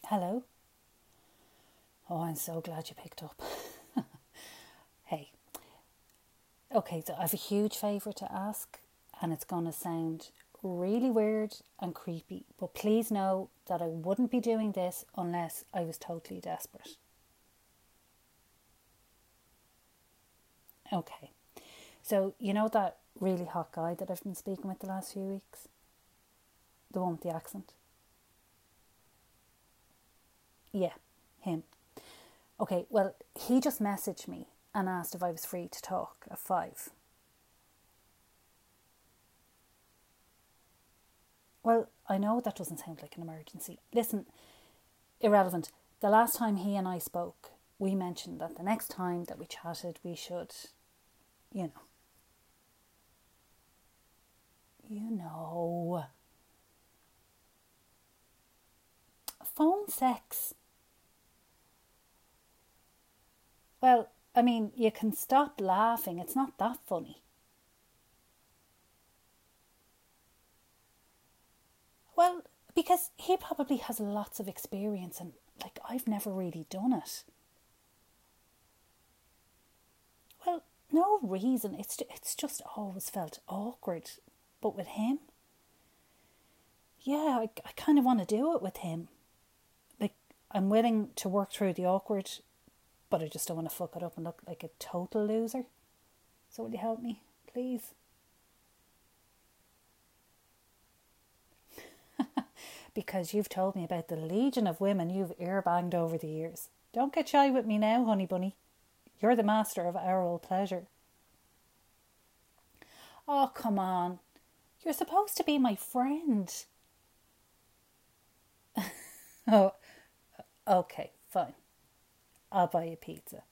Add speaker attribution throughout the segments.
Speaker 1: Hello. Oh, I'm so glad you picked up. Hey. Okay, so I have a huge favour to ask, and it's going to sound really weird and creepy, but please know that I wouldn't be doing this unless I was totally desperate. Okay. So, you know that really hot guy that I've been speaking with the last few weeks? The one with the accent? Yeah, him. Okay, well, he just messaged me and asked if I was free to talk at 5. Well, I know that doesn't sound like an emergency. Listen, irrelevant. The last time he and I spoke, we mentioned that the next time that we chatted, we should, you know. You know. Phone sex. Well, I mean, you can stop laughing. It's not that funny. Well, because he probably has lots of experience and, like, I've never really done it. Well, no reason. It's just always felt awkward. But with him, yeah, I kind of want to do it with him. Like, I'm willing to work through the awkward, but I just don't want to fuck it up and look like a total loser. So will you help me, please? Because you've told me about the legion of women you've ear-banged over the years. Don't get shy with me now, honey bunny. You're the master of oral pleasure. Oh, come on. You're supposed to be my friend. Oh, okay, fine. I'll buy you pizza.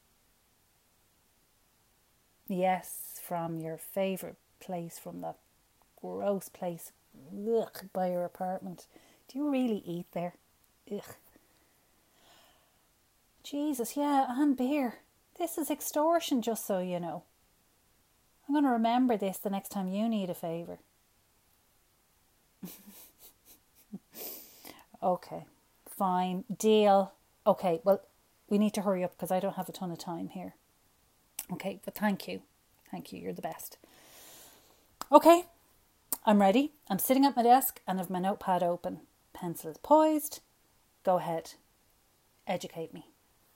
Speaker 1: Yes, from your favourite place, from that gross place by your apartment. Do you really eat there? Ugh. Jesus, yeah, and beer. This is extortion, just so you know. I'm going to remember this the next time you need a favour. Okay, fine, deal. Okay, well, we need to hurry up because I don't have a ton of time here. Okay, but thank you. Thank you, you're the best. Okay, I'm ready. I'm sitting at my desk and have my notepad open. Pencil is poised. Go ahead. Educate me.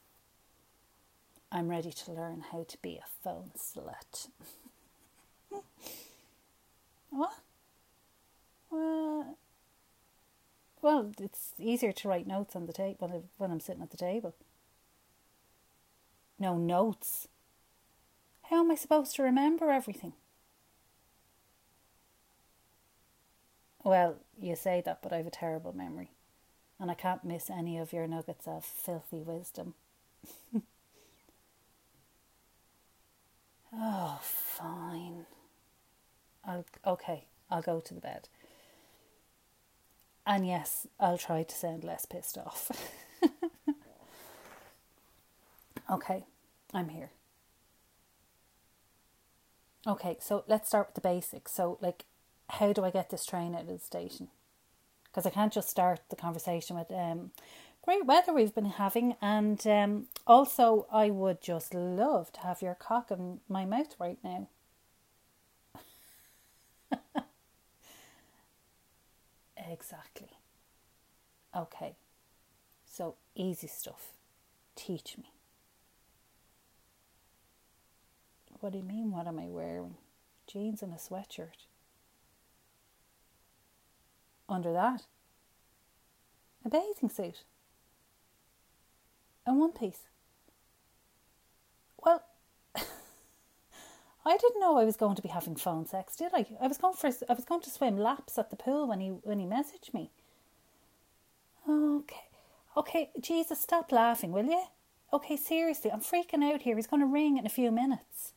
Speaker 1: I'm ready to learn how to be a phone slut. What? Well, it's easier to write notes on the table when I'm sitting at the table. No notes. How am I supposed to remember everything? Well, you say that, but I have a terrible memory. And I can't miss any of your nuggets of filthy wisdom. Oh, fine. I'll go to the bed. And yes, I'll try to sound less pissed off. Okay, I'm here. Okay, so let's start with the basics. So, like, how do I get this train out of the station? Because I can't just start the conversation with great weather we've been having, and also I would just love to have your cock in my mouth right now. Exactly. Okay, so easy stuff. Teach me. What do you mean, what am I wearing? Jeans and a sweatshirt. Under that, a bathing suit. A one piece. Well, I didn't know I was going to be having phone sex, did I? I was going to swim laps at the pool when he messaged me. Okay, Jesus, stop laughing, will you? Okay, seriously, I'm freaking out here. He's going to ring in a few minutes.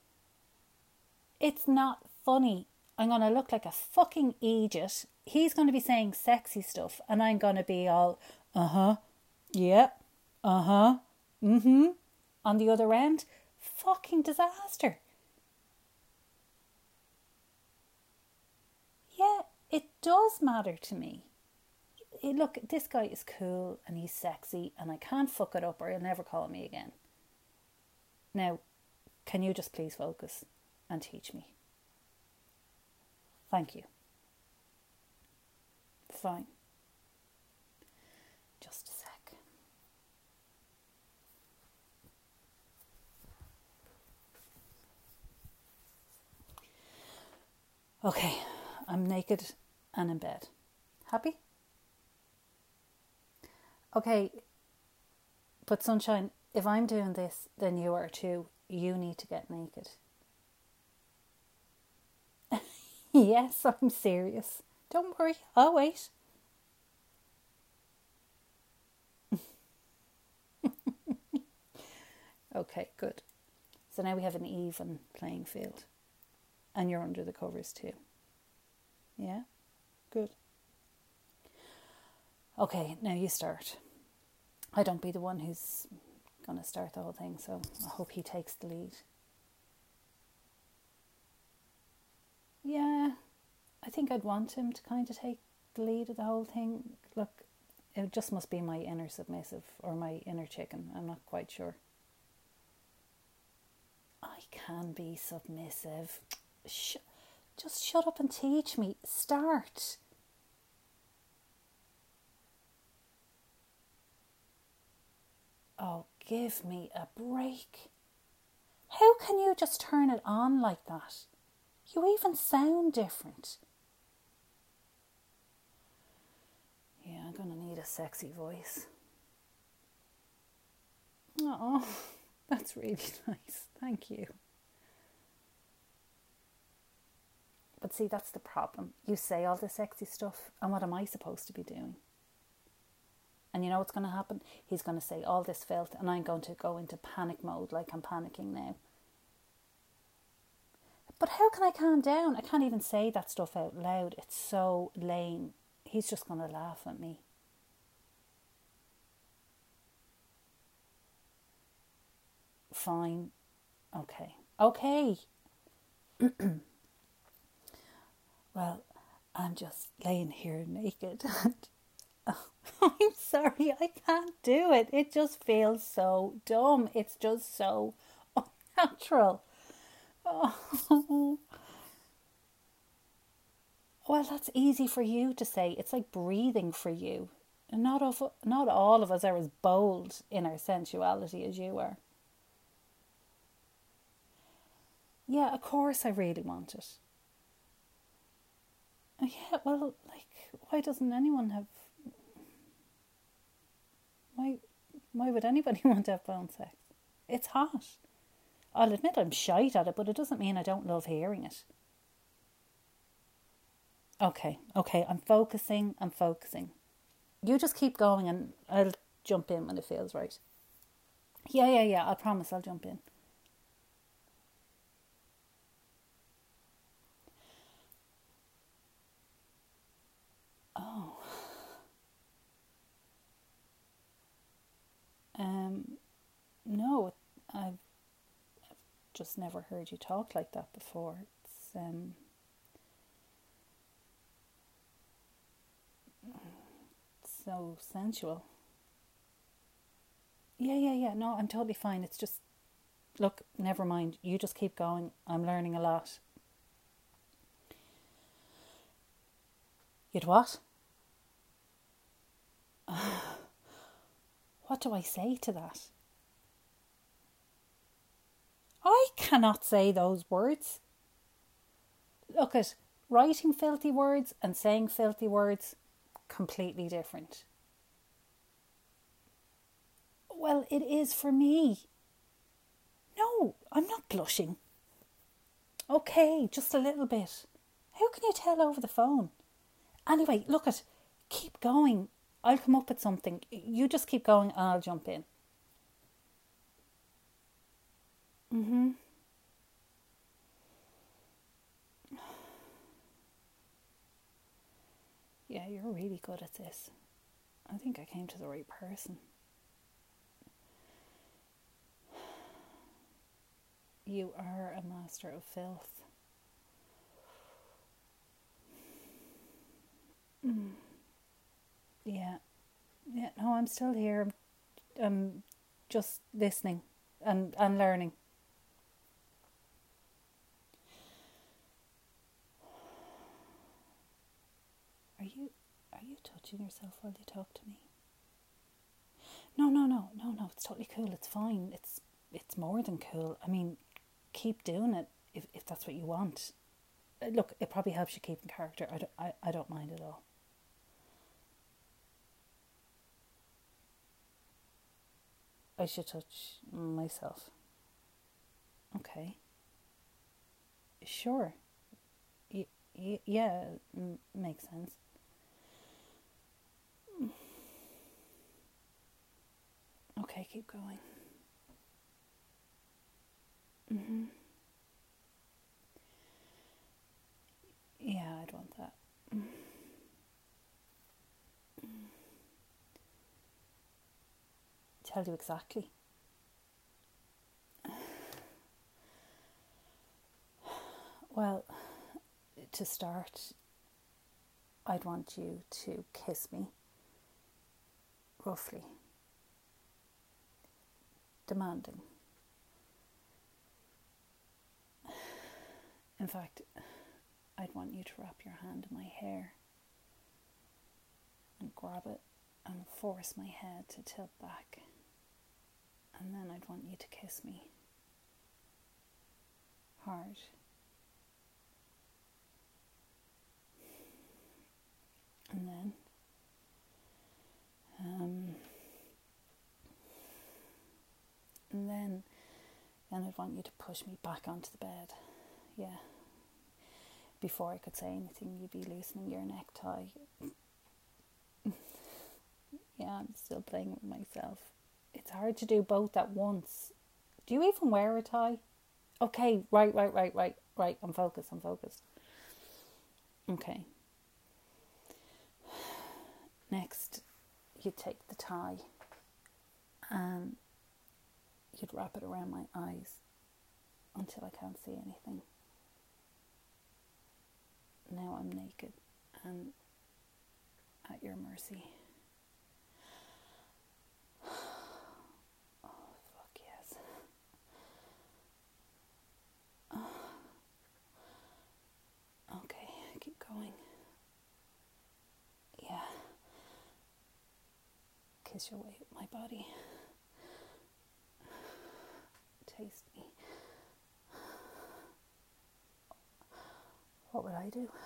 Speaker 1: It's not funny. I'm going to look like a fucking idiot. He's going to be saying sexy stuff and I'm going to be all, yeah, on the other end. Fucking disaster. Yeah, it does matter to me. look, this guy is cool and he's sexy and I can't fuck it up or he'll never call me again. Now, can you just please focus and teach me? Thank you. Fine. Just a sec. Okay, I'm naked and in bed. Happy? Okay, but Sunshine, if I'm doing this, then you are too. You need to get naked. Yes, I'm serious. Don't worry, I'll wait. Okay, good. So now we have an even playing field. And you're under the covers too. Yeah? Good. Okay, now you start. I don't be the one who's going to start the whole thing, so I hope he takes the lead. Yeah, I think I'd want him to kind of take the lead of the whole thing. Look, it just must be my inner submissive or my inner chicken. I'm not quite sure. I can be submissive. Just shut up and teach me. Start. Oh, give me a break. How can you just turn it on like that? You even sound different. Yeah, I'm going to need a sexy voice. Oh, that's really nice. Thank you. But see, that's the problem. You say all the sexy stuff, and what am I supposed to be doing? And you know what's going to happen? He's going to say all this filth, and I'm going to go into panic mode like I'm panicking now. But how can I calm down? I can't even say that stuff out loud. It's so lame. He's just going to laugh at me. Fine. Okay. Well, I'm just laying here naked and I'm sorry, I can't do it. It just feels so dumb. It's just so unnatural. Oh. Well, that's easy for you to say. It's like breathing for you. And not all of us are as bold in our sensuality as you are. Yeah, of course I really want it. Yeah, well, like, why doesn't anyone have... Why would anybody want to have phone sex? It's hot. I'll admit I'm shite at it, but it doesn't mean I don't love hearing it. Okay, I'm focusing. You just keep going and I'll jump in when it feels right. Yeah, I promise I'll jump in. Oh. No, I've just never heard you talk like that before. It's so sensual. Yeah. No, I'm totally fine. It's just, look, never mind. You just keep going. I'm learning a lot. You'd what? What do I say to that? I cannot say those words. Look at writing filthy words and saying filthy words, completely different. Well, it is for me. No, I'm not blushing. Okay, just a little bit. How can you tell over the phone? Anyway, keep going. I'll come up with something. You just keep going and I'll jump in. Yeah, you're really good at this. I think I came to the right person. You are a master of filth. Yeah. Yeah. No, I'm still here. I'm just listening and learning. Are you touching yourself while you talk to me? No. It's totally cool. It's fine. It's more than cool. I mean, keep doing it if that's what you want. Look, it probably helps you keep in character. I don't mind at all. I should touch myself. Okay. Sure. Yeah, makes sense. Okay, keep going. Hmm. Yeah, I'd want that. Tell you exactly. Well, to start, I'd want you to kiss me, roughly, demanding. In fact, I'd want you to wrap your hand in my hair and grab it and force my head to tilt back. And then I'd want you to kiss me hard. And um, then I'd want you to push me back onto the bed. Yeah. Before I could say anything, you'd be loosening your necktie. Yeah, I'm still playing with myself. It's hard to do both at once. Do you even wear a tie? Okay, right. I'm focused. Okay. Next, you take the tie and you'd wrap it around my eyes until I can't see anything. Now I'm naked and at your mercy. Oh, fuck yes. Okay, keep going. Yeah. Kiss your way up my body. Taste me. What would I do?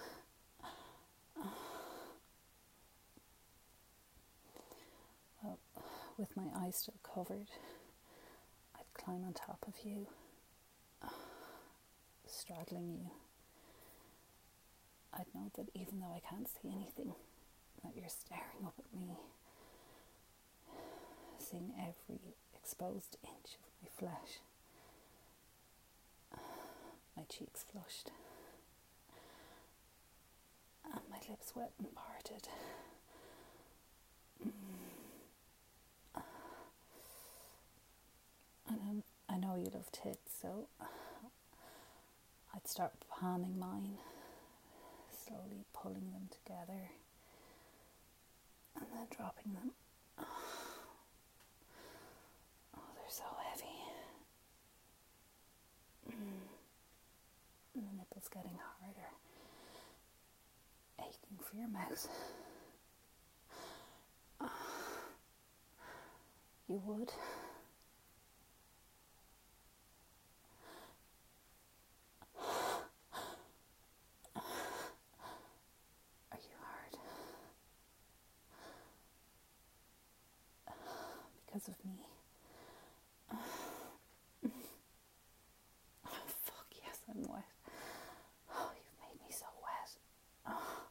Speaker 1: Well, with my eyes still covered, I'd climb on top of you, straddling you. I'd know that even though I can't see anything, that you're staring up at me, seeing every exposed inch of my flesh. My cheeks flushed, and my lips wet and parted. And I know you love tits, so I'd start palming mine, slowly pulling them together, and then dropping them. Oh, they're so heavy. And the nipples getting harder, aching for your mouth. You would. Are you hard? Because of me. Oh, fuck yes, I'm wet. Oh, you've made me so wet. Oh.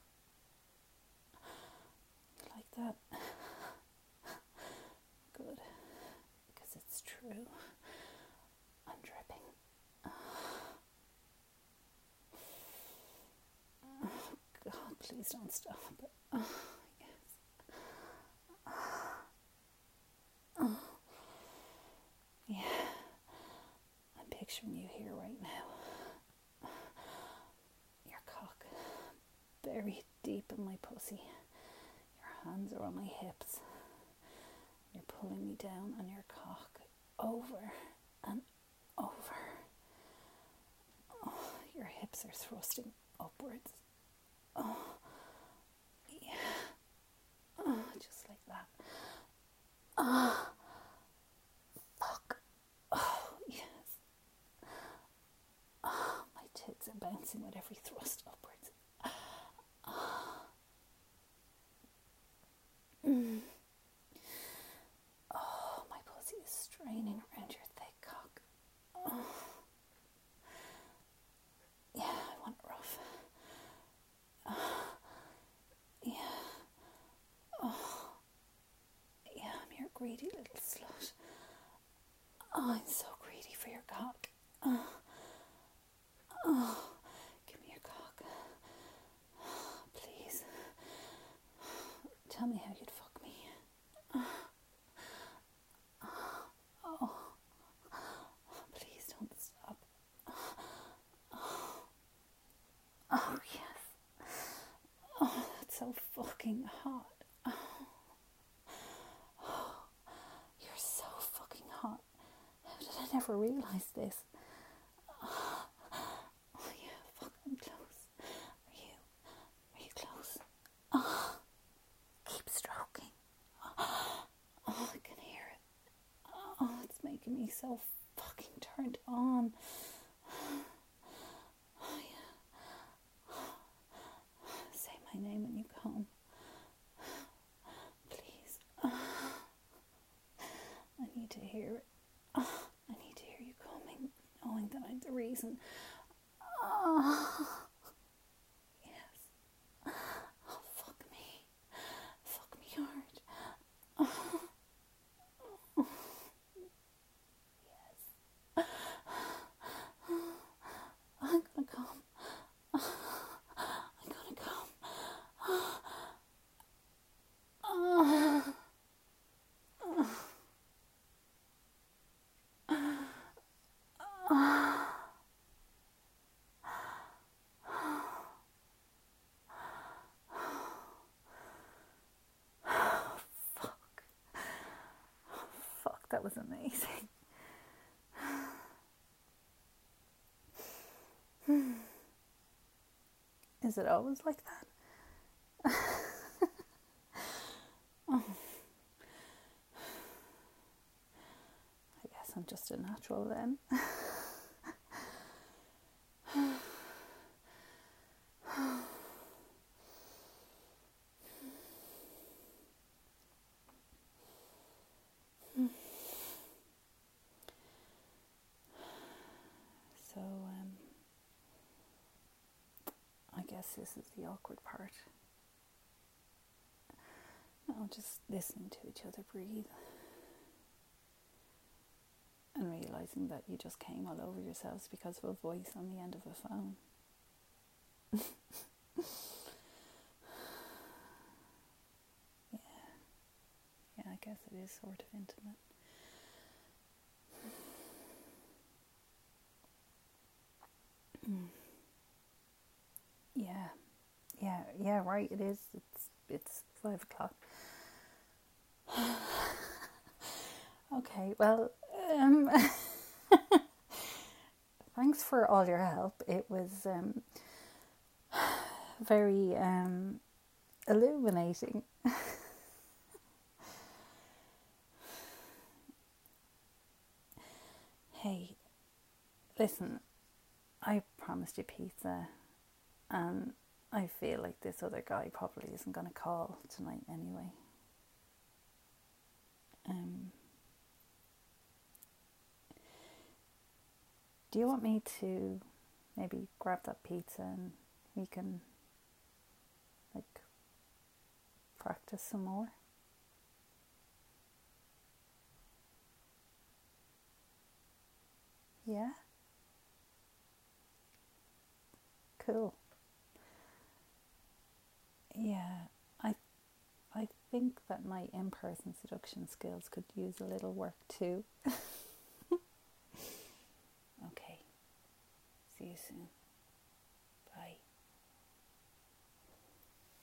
Speaker 1: You like that? Good. Because it's true. I'm dripping. Oh, God, please don't stop it. Oh, yes. Oh. Yeah. I'm picturing you here right now. Your cock buried deep in my pussy. Your hands are on my hips. You're pulling me down on your cock, over and over. Oh, your hips are thrusting upwards. Oh, yeah. Oh, just like that. Oh, fuck. Oh, yes. Oh, my tits are bouncing with every thrust upwards. Oh, my pussy is straining around your thick cock. Oh. Yeah, I want it rough. Yeah. Oh. Yeah, I'm your greedy little slut. Oh, I'm so greedy for your cock. Oh. Oh. Give me your cock. Please. Tell me how you'd fuck me. Oh. Please don't stop. Oh, yes. Oh, that's so fucking hot. You're so fucking hot. How did I never realise this? Oh, yeah, fuck, I'm close. Are you close? Oh, keep stroking. Oh, I can hear it. Oh, it's making me so fucking turned on. Oh, yeah. Say my name when you come. Please. I need to hear it. I need to hear you coming, knowing that I'm the reason. Yes. Oh, fuck me. Fuck me hard. Yes. I'm gonna come. I'm gonna come. Fuck, that was amazing. Is it always like that? Oh. I guess I'm just a natural then. So, I guess this is the awkward part. No, just listening to each other breathe. And realising that you just came all over yourselves because of a voice on the end of a phone. Yeah, I guess it is sort of intimate. Yeah, right, it is. It's 5 o'clock. Okay, well, thanks for all your help. It was very illuminating. Hey, listen, I promised you pizza, and I feel like this other guy probably isn't going to call tonight anyway. Do you want me to maybe grab that pizza and we can, like, practice some more? Yeah? Cool. Yeah, I think that my in-person seduction skills could use a little work too. Okay, see you soon.